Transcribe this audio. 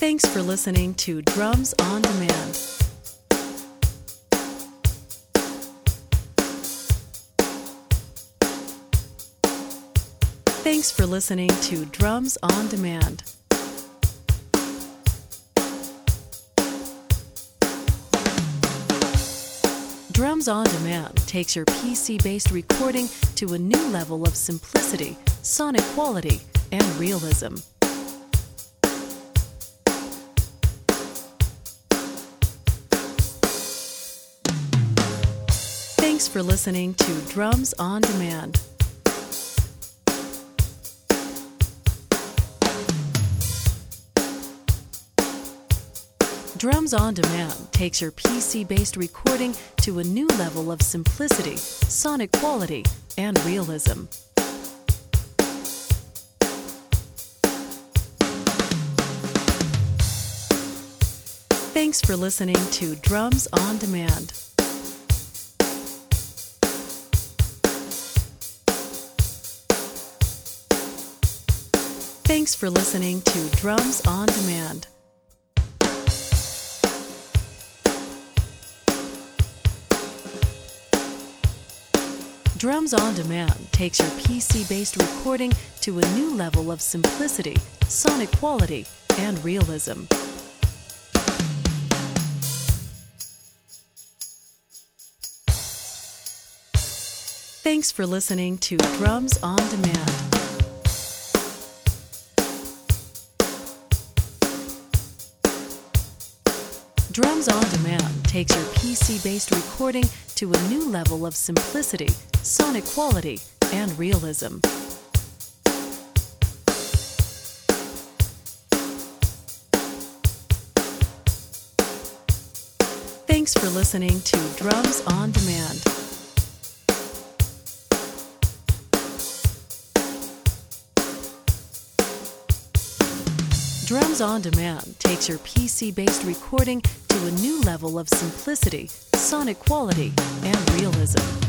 Thanks for listening to Drums on Demand. Thanks for listening to Drums on Demand. Drums on Demand takes your PC-based recording to a new level of simplicity, sonic quality, and realism. Thanks for listening to Drums on Demand. Drums on Demand takes your PC-based recording to a new level of simplicity, sonic quality, and realism. Thanks for listening to Drums on Demand. Thanks for listening to Drums on Demand. Drums on Demand takes your PC-based recording to a new level of simplicity, sonic quality, and realism. Thanks for listening to Drums on Demand. Drums on Demand takes your PC-based recording to a new level of simplicity, sonic quality, and realism. Thanks for listening to Drums on Demand. Drums on Demand takes your PC-based recording to a new level of simplicity, sonic quality, and realism.